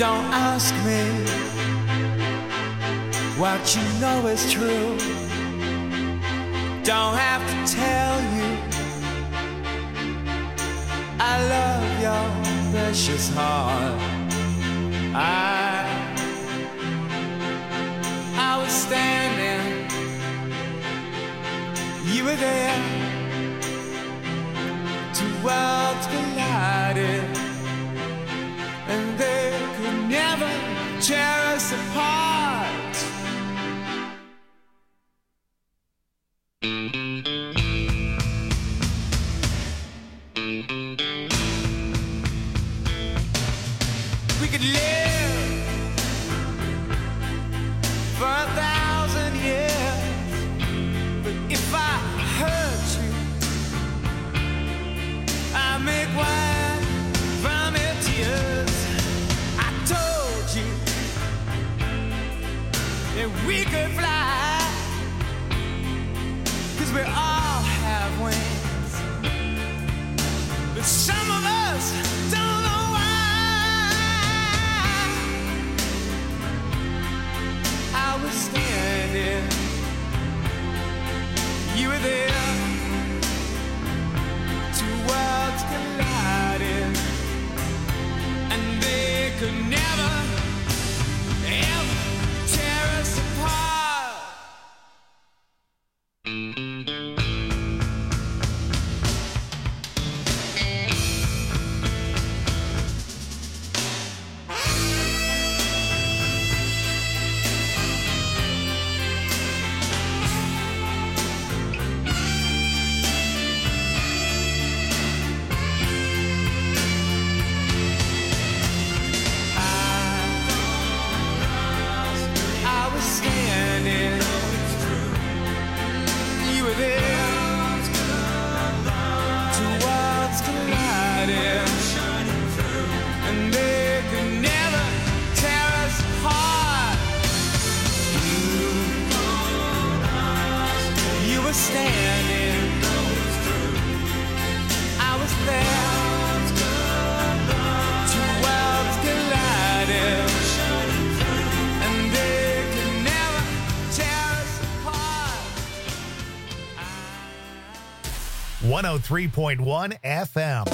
Don't ask me what you know is true. Don't have to tell you I love your precious heart. I was standing, you were there. Two worlds collided, and they could never tear us apart. We could live for 1,000 years, but if I hurt you, I make wine from your tears. I told you that we could fly, 'cause we all have wings, but some of us don't know why. I was standing, you were there. Two worlds collided, and they could never, ever tear us apart. I was standing, you were there. Two worlds collided, and they could never tear us apart. You were standing, I was there. Two worlds collided, and they could never tear us apart. 103.1 FM.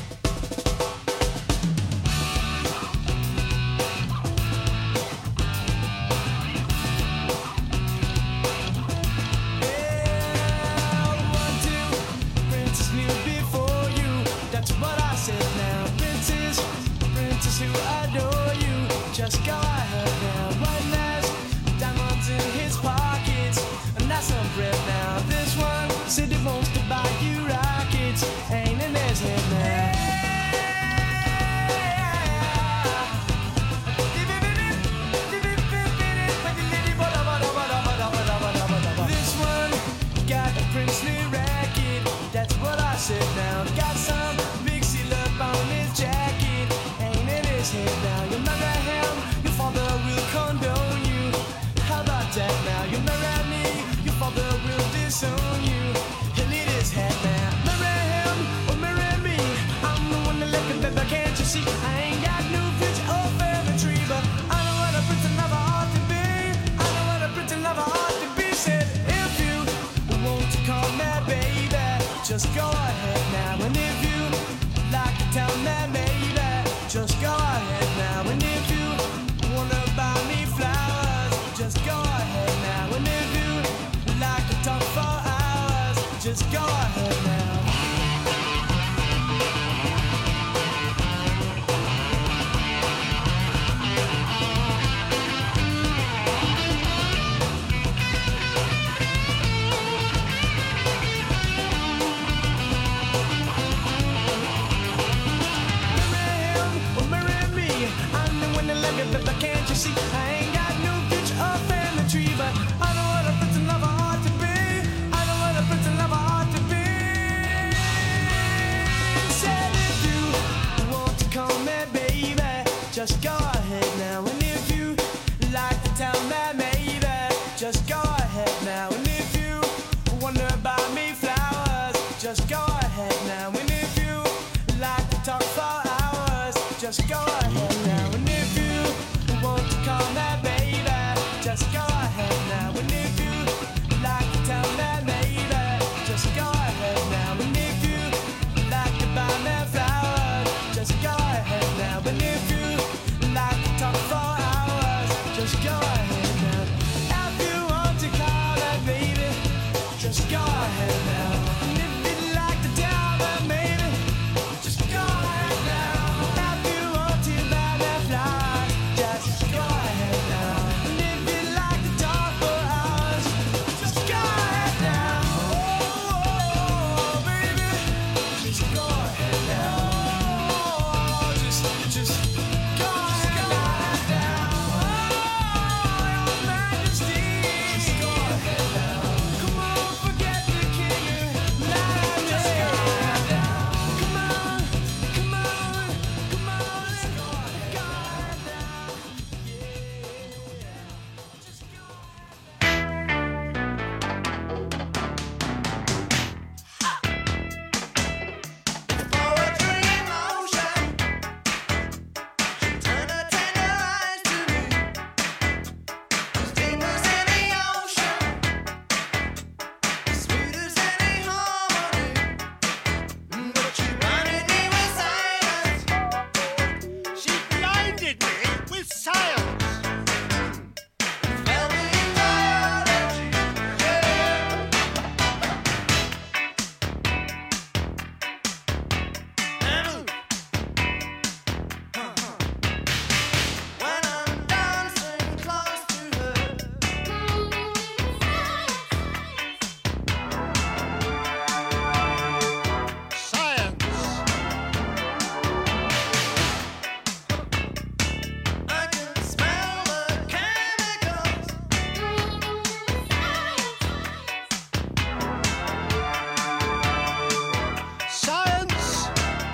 Princess knew before you. That's what I said now. Princess, princess who adore you. Just go ahead now. One has diamonds in his pockets, and that's some bread now. This one said he wants to buy you rockets. Ain't in his head now. This one got a princely racket. That's what I said now. Got some big seal up on his jacket. Ain't in his head now. You murder him, you just go ahead now. If you want to call that baby, just go ahead now. And if you'd like to tell that maybe, just go ahead now. If you want to buy that fly, just go ahead now. And if you'd like to talk for hours, just go ahead now. Oh, baby, just go ahead now. Oh, just go ahead now. Oh, your majesty, just go ahead now. Come on, forget the king and let just go ahead now. Come on, come on, come on, let's go ahead now. Yeah, just go ahead. Poetry in motion. Turn her tender eyes to me. Deep as any ocean, sweet as any harmony. But she blinded me with silence. She blinded me with science. Fell me in biology. When I'm dancing close to her, Science. I can smell the chemicals. Science.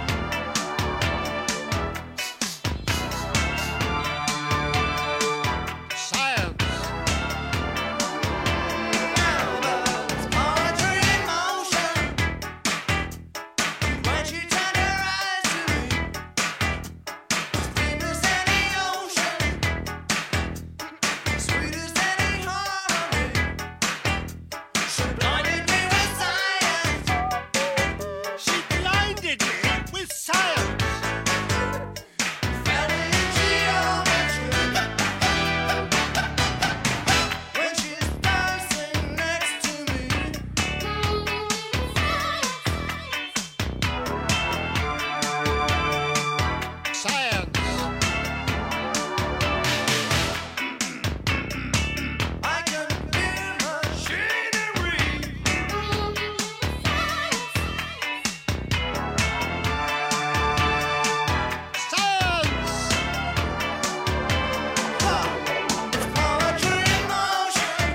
Science. Now there's poetry in motion. When she turned her eyes to me, deep as any ocean, sweet as any harmony. She blinded me with science. She blinded me with science. Fell in geometry. When she's dancing next to me. Science. I can feel machinery. Science. It's poetry in motion.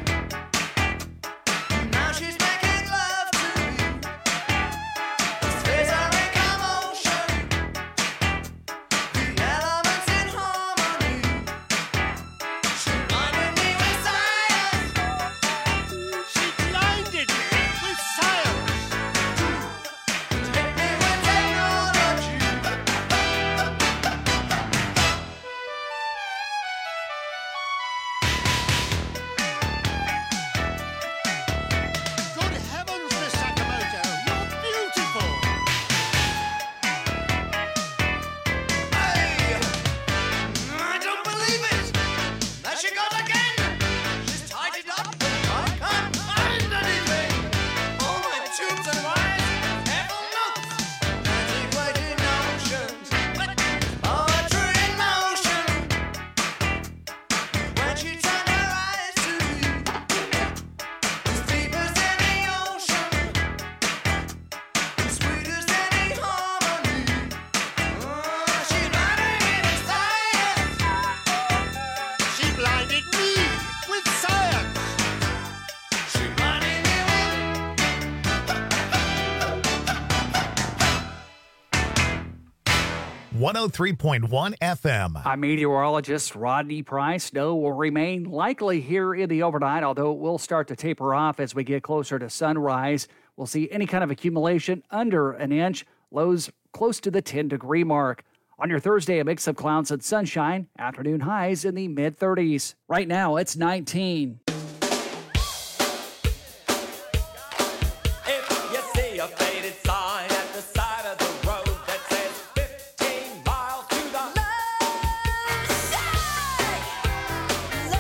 Now she's making love to me. The spheres are in commotion. The elements in harmony. She blinded me with science. She blinded me with science. Hit me with technology. Good heavens, Miss Sakamoto, you're beautiful. Hey, I don't believe it. There she goes again. She's tied it up. I can't find anything. All my tubes and wires, careful notes, antiquated notions. Poetry in motion. When she turned her eyes to me, as deep as any ocean, sweet as any harmony. She blinded me with science. She blinded me with science. She blinded me with 103.1 FM. I'm meteorologist Rodney Price. Snow will remain likely here in the overnight, although it will start to taper off as we get closer to sunrise. We'll see any kind of accumulation under an inch, lows close to the 10-degree mark. On your Thursday, a mix of clouds and sunshine, afternoon highs in the mid-30s. Right now, it's 19. If you see a faded sign at the side of the road that says 15 miles to the left side,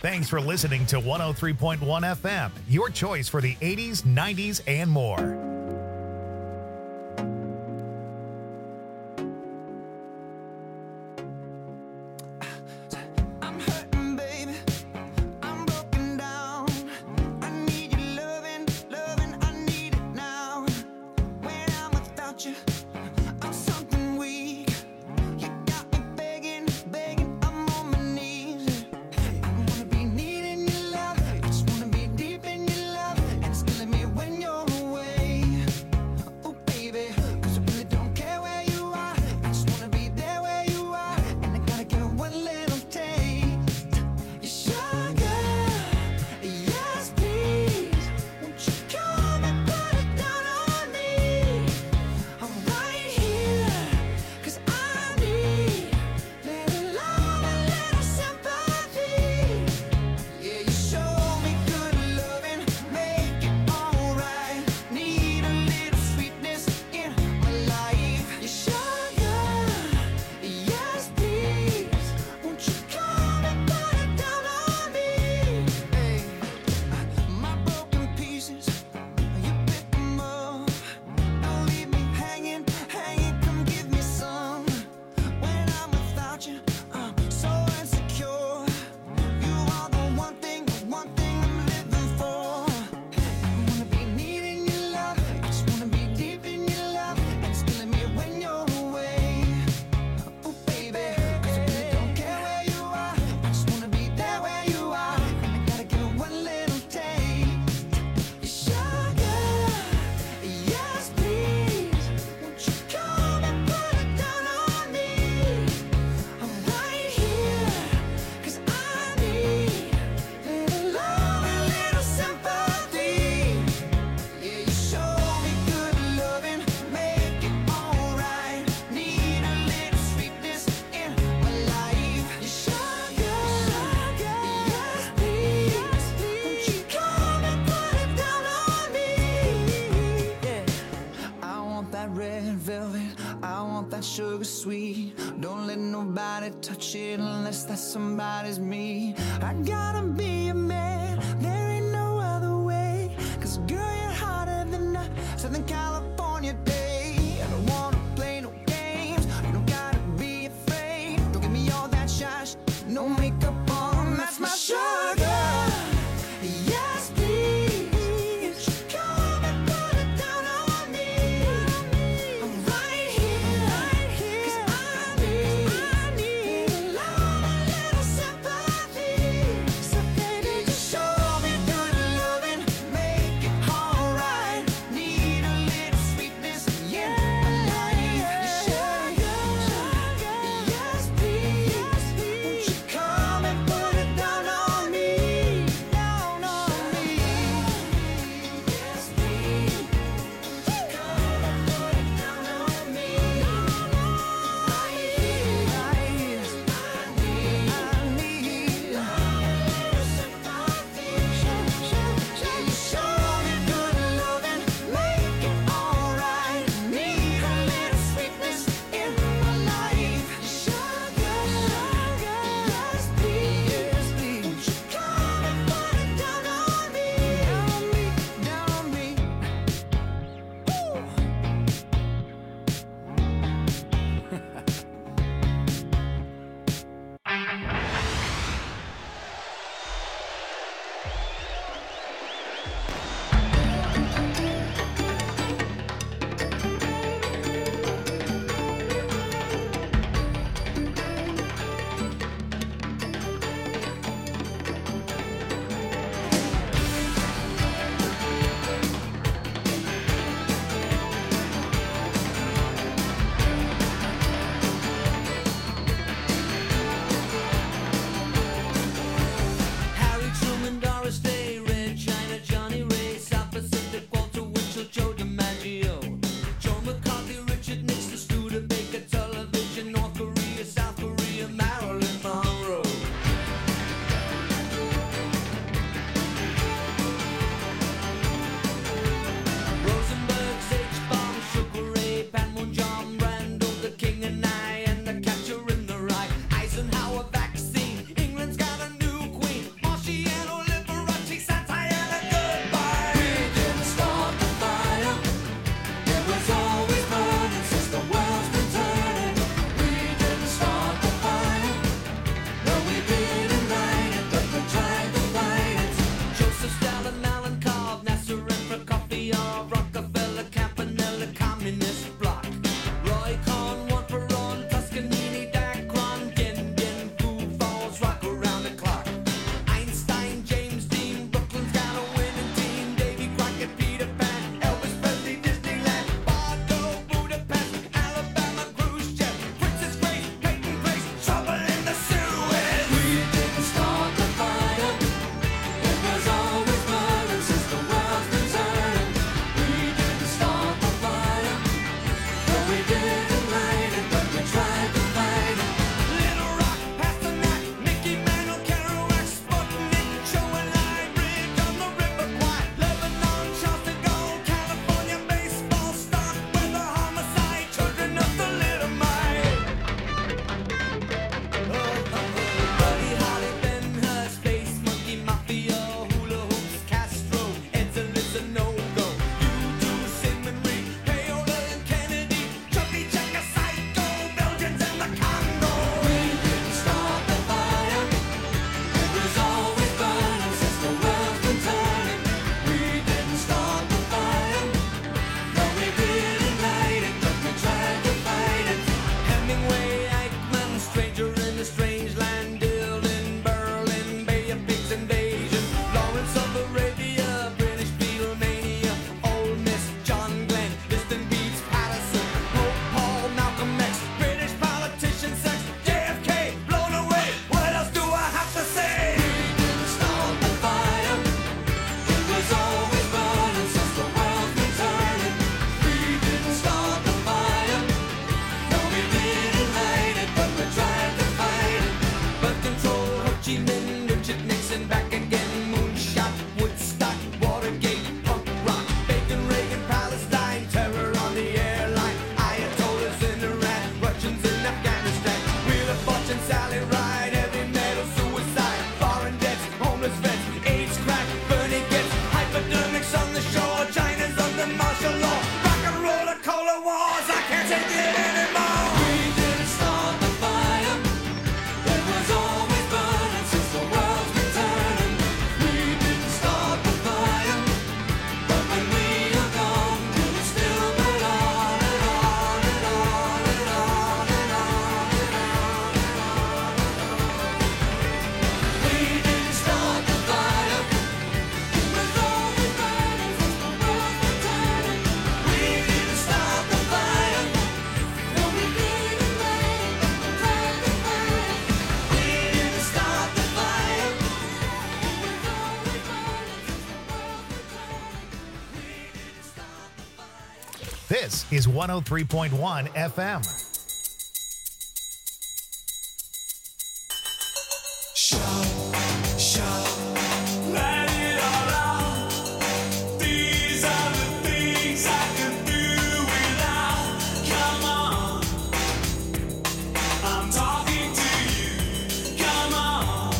Thanks for listening to 103.1 FM, your choice for the 80s, 90s, and more. I'm hurting, baby. I'm broken down. I need your loving, I need it now. When I'm without you, I'm something weak. You got me begging, I'm on my knees. I wanna be needing your love. I just wanna be deep in your love. And it's killing me when you're away. Oh, baby, 'cause I really don't care where you are. I just wanna be there where you are. And I gotta get one little taste. Your sugar, yes please. Won't you come and put it down on me? I'm right here, 'cause I need little love and little sympathy. Yeah, you show me good loving, make it alright. Need a little sweetness in my life. Your sugar, yes please. Won't you come and put it down on me? Hey, my broken pieces, you pick them up. Don't leave me hanging, come give me some. When I'm without you, I'm so insecure. You are the one thing I'm living for. I wanna be needing your love, I just wanna be deep in your love. And it's killing me when you're away. Oh baby, 'cause I really don't care where you are. I just wanna be there where you are. And I gotta get one little taste. Your sugar, yes please. Won't you come and put it down on me? I'm right here, 'cause I need little love and little sympathy. Yeah, you show me good loving, make it alright. Need a little sweetness in my life. Your sugar, yes please. Won't you come and put it down on me? Yeah, I want that red velvet, I want that sugar sweet. Don't let nobody touch it unless that somebody's me. I gotta be a man, there ain't no other way. 'Cause girl, you're hotter than a Southern California day. I don't wanna play no games, you don't gotta be afraid. Don't give me all that shy no makeup on, that's my sugar. Yes please. Come and put it down on me. I'm right here, 'cause I need little love and little sympathy. So baby, just show me This is 103.1 FM. Let it all out. These are the things I can do without. Come on, I'm talking to you. Come on.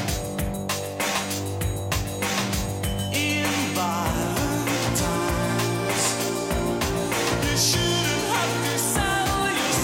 In violent times, you shouldn't have to sell your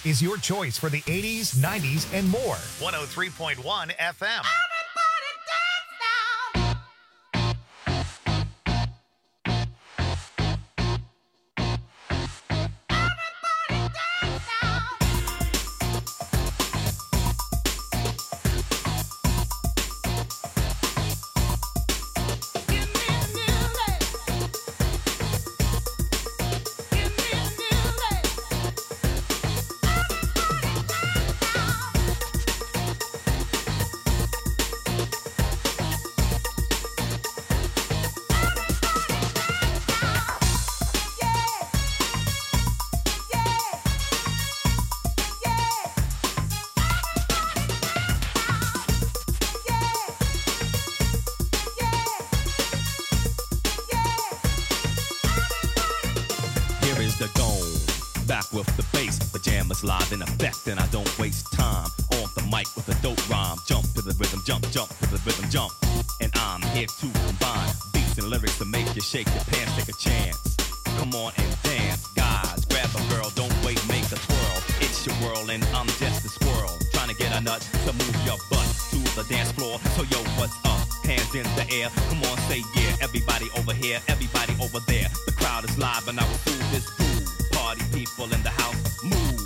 is your choice for the 80s, 90s, and more. 103.1 FM. The dome, back with the bass, pajamas live in effect, and I don't waste time on the mic with a dope rhyme. Jump to the rhythm, jump to the rhythm, jump. And I'm here to combine beats and lyrics to make you shake your pants, take a chance. Come on and dance, guys, grab a girl, don't wait, make a twirl. It's your world and I'm just a squirrel, trying to get a nut to move your butt to the dance floor. So yo, what's up? Hands in the air, come on, say yeah. Everybody over here, everybody over there. The crowd is live and I will do this groove. Party people in the house, move.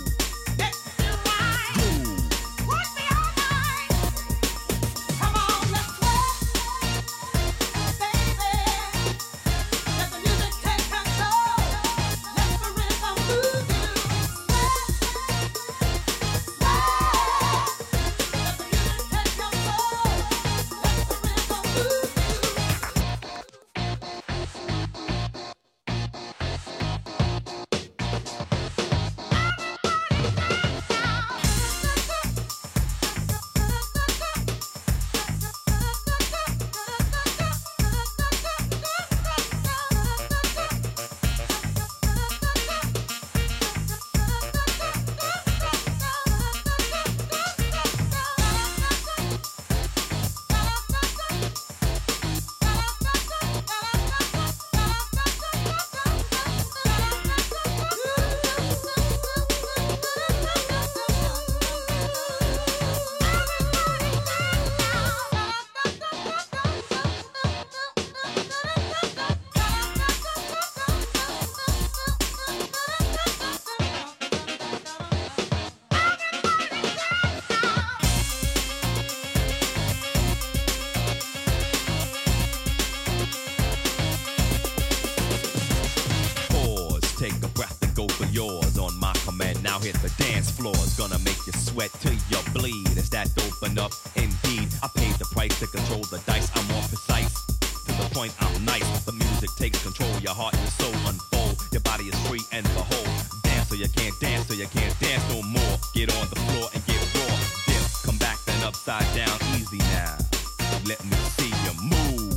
Now hit the dance floor, it's gonna make you sweat till you bleed. Is that open up? Indeed, I paid the price to control the dice. I'm more precise, to the point I'm nice. The music takes control, your heart and soul unfold. Your body is free and behold. Dance so you can't dance, so you can't dance no more. Get on the floor and get raw. Dip, come back then upside down, easy now. Let me see you move.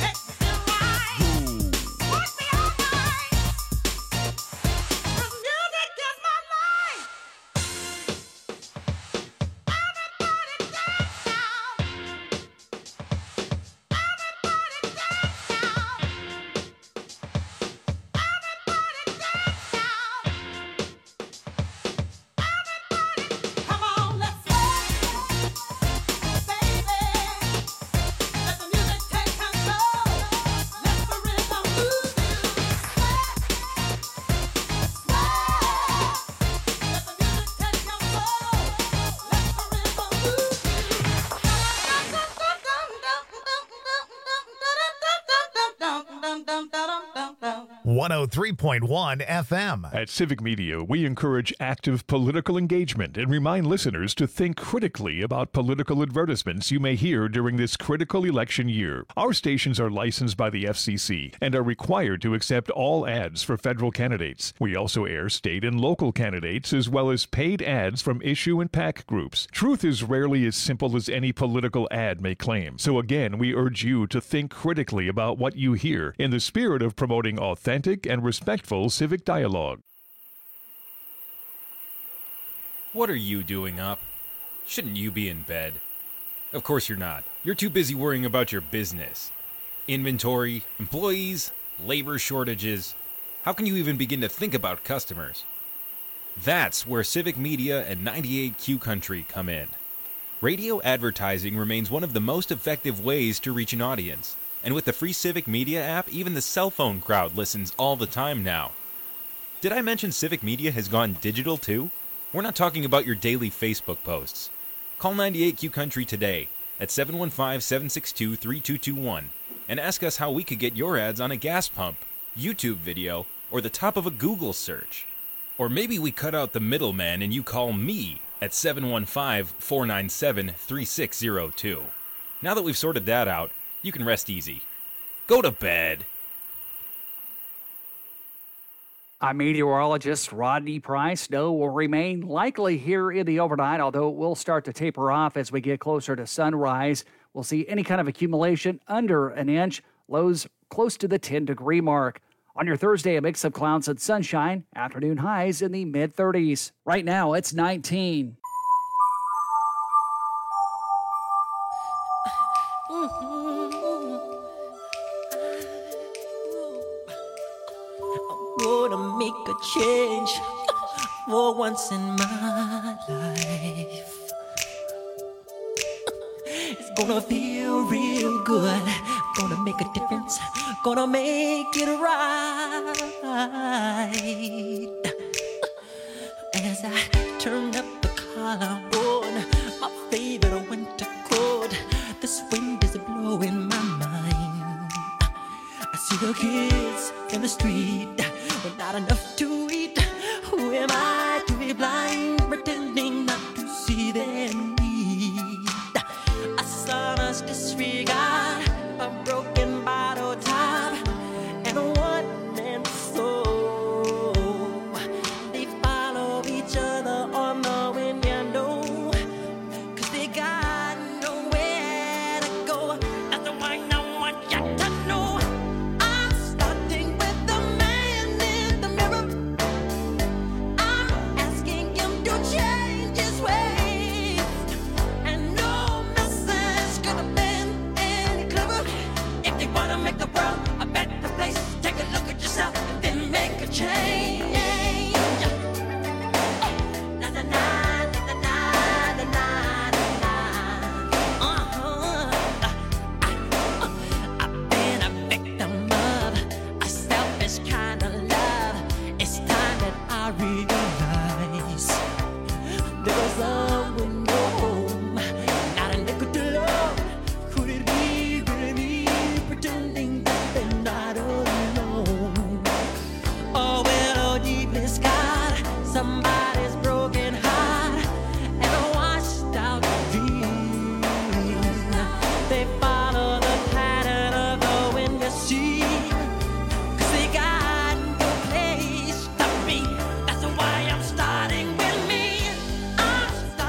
.1 FM. At Civic Media, we encourage active political engagement and remind listeners to think critically about political advertisements you may hear during this critical election year. Our stations are licensed by the FCC and are required to accept all ads for federal candidates. We also air state and local candidates as well as paid ads from issue and PAC groups. Truth is rarely as simple as any political ad may claim. So again, we urge you to think critically about what you hear in the spirit of promoting authentic and respectful civic dialogue. What are you doing up? Shouldn't you be in bed? Of course you're not. You're too busy worrying about your business. Inventory, employees, labor shortages. How can you even begin to think about customers? That's where Civic Media and 98Q Country come in. Radio advertising remains one of the most effective ways to reach an audience. And with the free Civic Media app, even the cell phone crowd listens all the time now. Did I mention Civic Media has gone digital too? We're not talking about your daily Facebook posts. Call 98Q Country today at 715-762-3221 and ask us how we could get your ads on a gas pump, YouTube video, or the top of a Google search. Or maybe we cut out the middleman and you call me at 715-497-3602. Now that we've sorted that out, you can rest easy. Go to bed. I'm meteorologist Rodney Price. Snow will remain likely here in the overnight, although it will start to taper off as we get closer to sunrise. We'll see any kind of accumulation under an inch, lows close to the 10-degree mark. On your Thursday, a mix of clouds and sunshine, afternoon highs in the mid-30s. Right now, it's 19. Gonna make a change for once in my life. It's gonna feel real good. Gonna make a difference. Gonna make it right. As I turn up the collar on my favorite winter coat, this wind is blowing my mind. I see the kids in the street with not enough to eat. Who am I to be blind, pretending not to see their need? A son's disregard, a broken bottle top, and a one-man soul. They follow each other on the window, 'cause they got nowhere to go. That's the one I want you to know. I'm starting with the man in the mirror. I'm asking him to change his ways, and no message could have been any clearer. If you wanna make the world a better place, take a look at yourself and then make a change. Na na na na na na na na. I've been a victim of a selfish kind of love. It's time that I realize there was someone no home, not a nickel to love. Could it be really me pretending that they're not alone? Oh well, deep in God, somebody's broken heart and a washed out dream. They follow the pattern of the wind, you see, 'cause they got no place to be. That's why I'm starting with me. I'm starting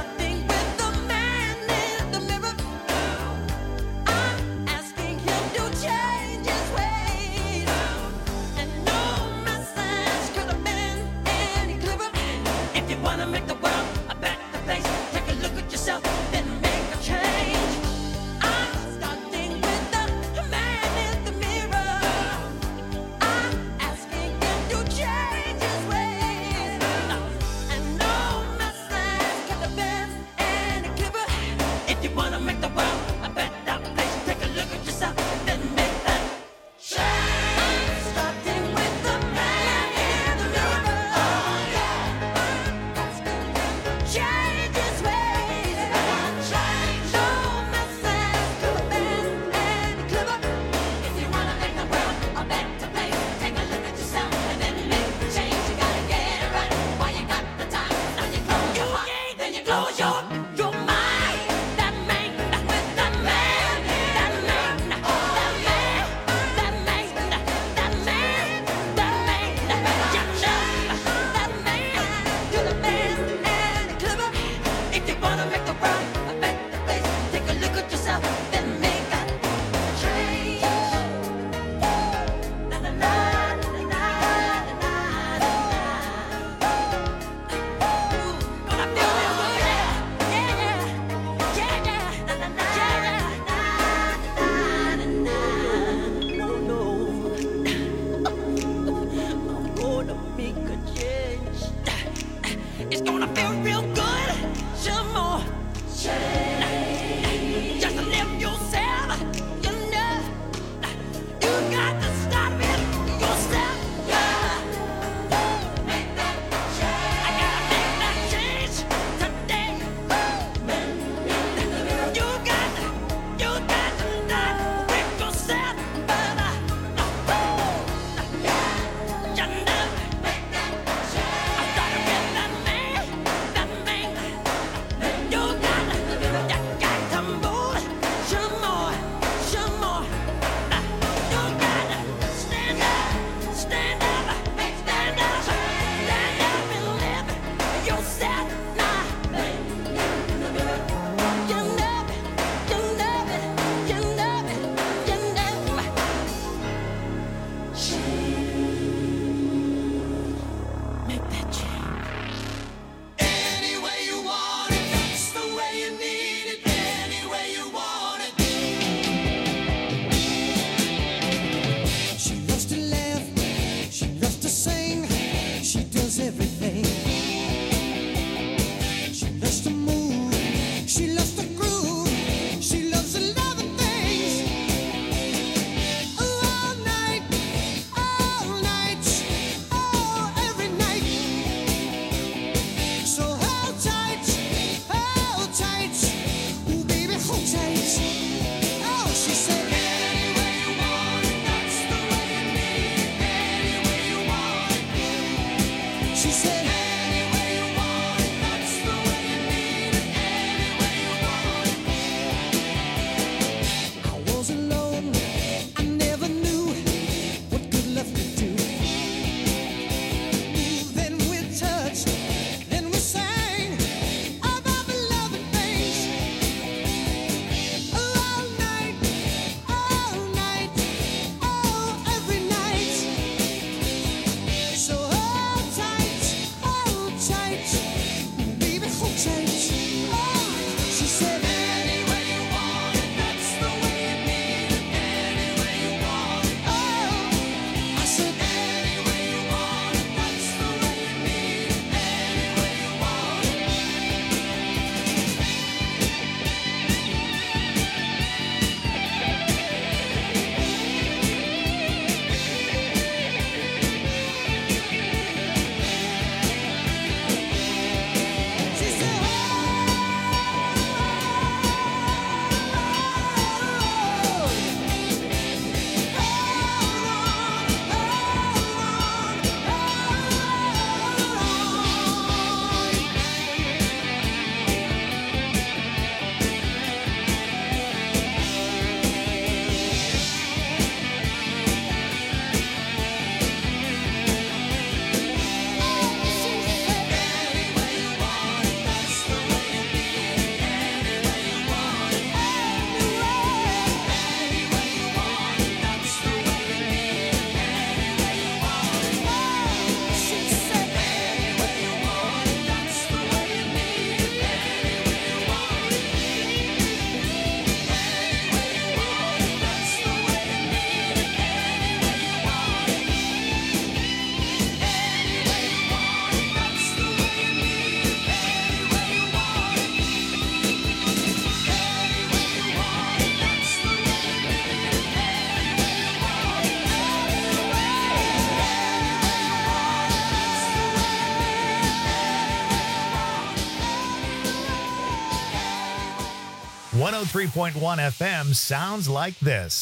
103.1 FM sounds like this.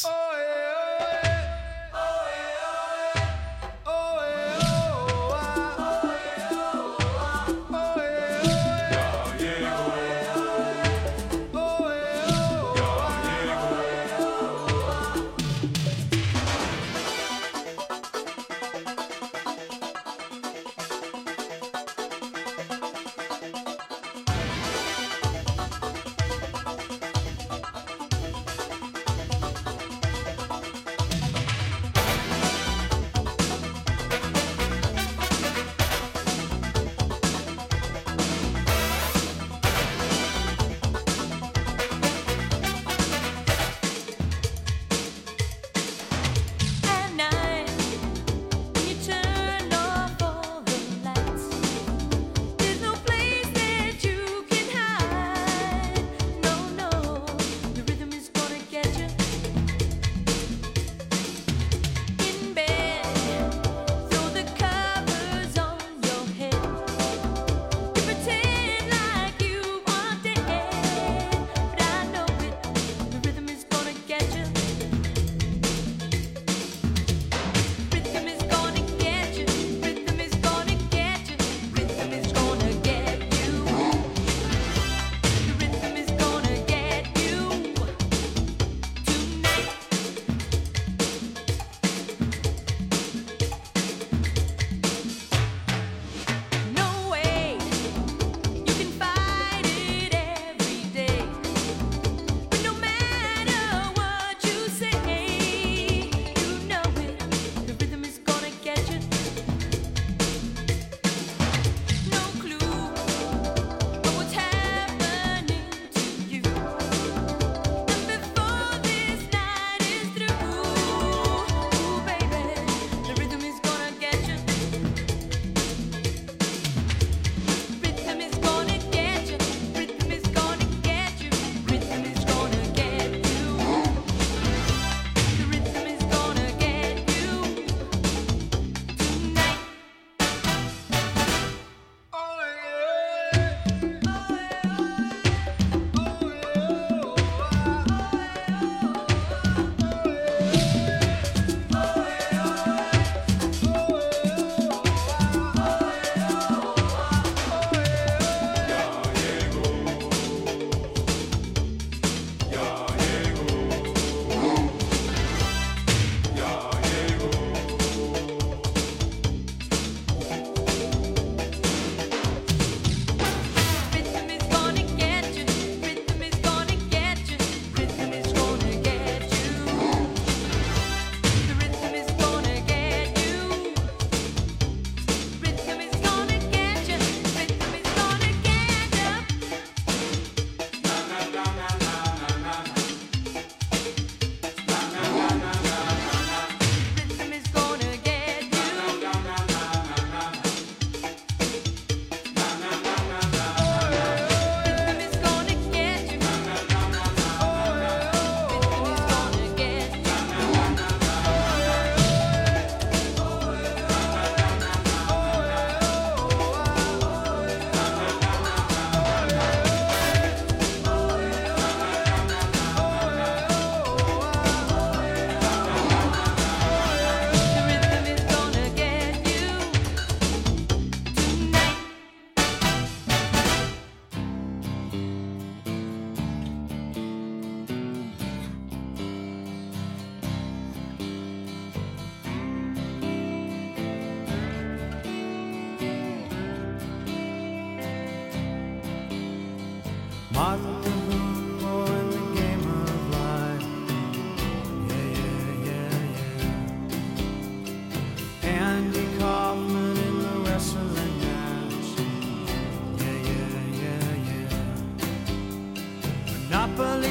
Monopoly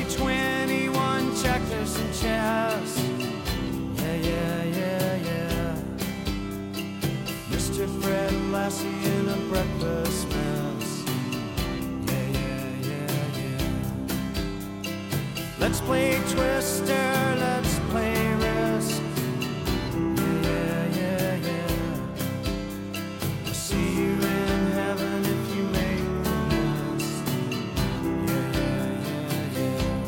21, checkers and chess. Yeah. Mr. Fred Lassie in a breakfast mess. Yeah. Let's play Twister, let's play Risk. Yeah. I'll see you in heaven if you make the list. Yeah.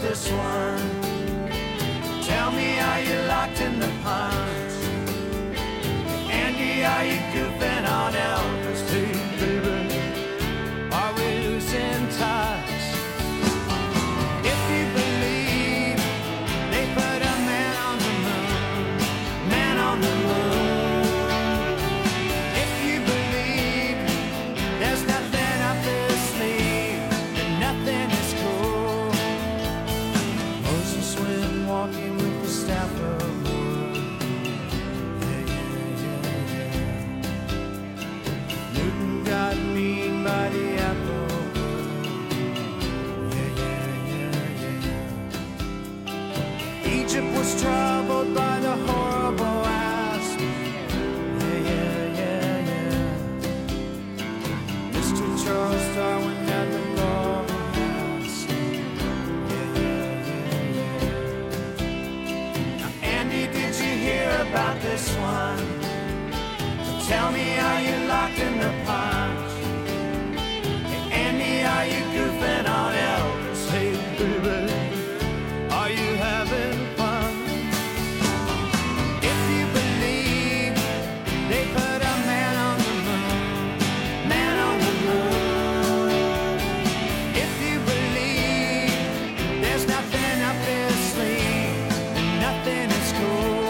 this one. Tell me, are you locked in the punch? Andy, are you goofing on Elvis? Hey, baby, are we losing touch? If you believe they put a man on the moon, man on the moon. If you believe there's nothing up their sleeve, then nothing is cool. Moses went walking with the staff of wood. Yeah, yeah, yeah, yeah. Newton got mean by the apple wood. Yeah, yeah, yeah, yeah. Egypt was troubled by the horrible asp. Yeah, yeah, yeah, yeah. Mr. Charles Darwin had the golden ass. Yeah, yeah, yeah, yeah. Now, Andy, did you hear about this one? Tell me, are you locked in the punch? Hey, Andy, are you goofing on Elvis? Hey, baby, are you having fun? If you believe they put a man on the moon, man on the moon. If you believe there's nothing up their sleeve, then nothing is cool.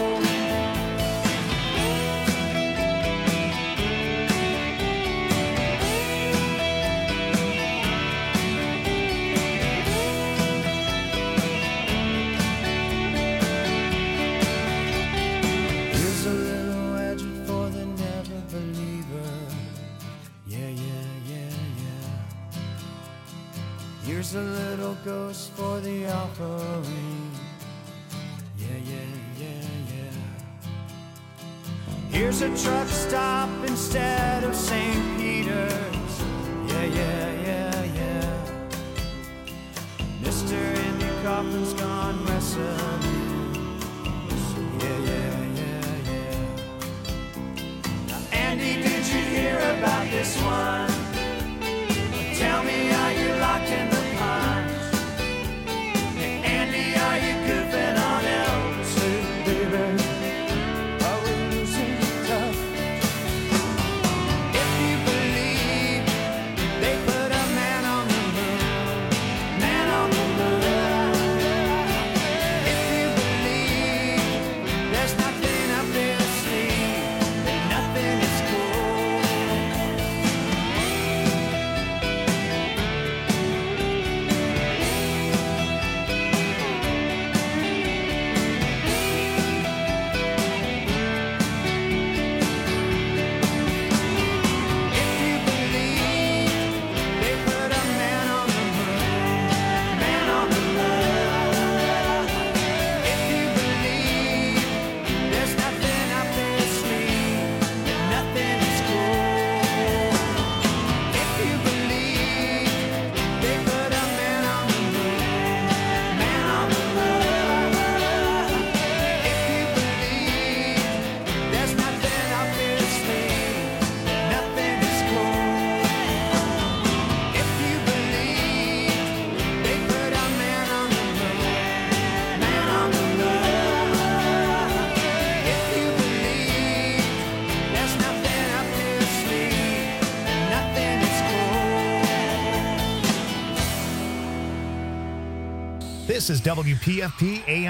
Here's a little edge for the never believer. Yeah, yeah, yeah, yeah. Here's a little ghost for the offering. Yeah, yeah, yeah, yeah. Here's a truck stop instead of St. Peter's. Yeah, yeah, yeah, yeah. Mr. Andy Kaufman's gone wrestling. Yeah, yeah, yeah, yeah. Now, Andy, did you hear about this one? Tell me, are you locked in the punch? Hey, Andy, are you goofing on Elvis? Hey, baby, are we losing touch? If you believe they put a man on the moon, man on the moon. If you believe there's nothing up their sleeve, then nothing is cool. If you believe they put a man on the moon, man on the moon. If you believe there's nothing up their sleeve, then nothing is cool. If you believe they put a man on the moon, man on the moon. If you believe there's nothing up their sleeve, then nothing is cool. If you believe they put a man on the moon, man on the moon. If you believe there's nothing up their sleeve, then nothing is cool. This is WPFP AM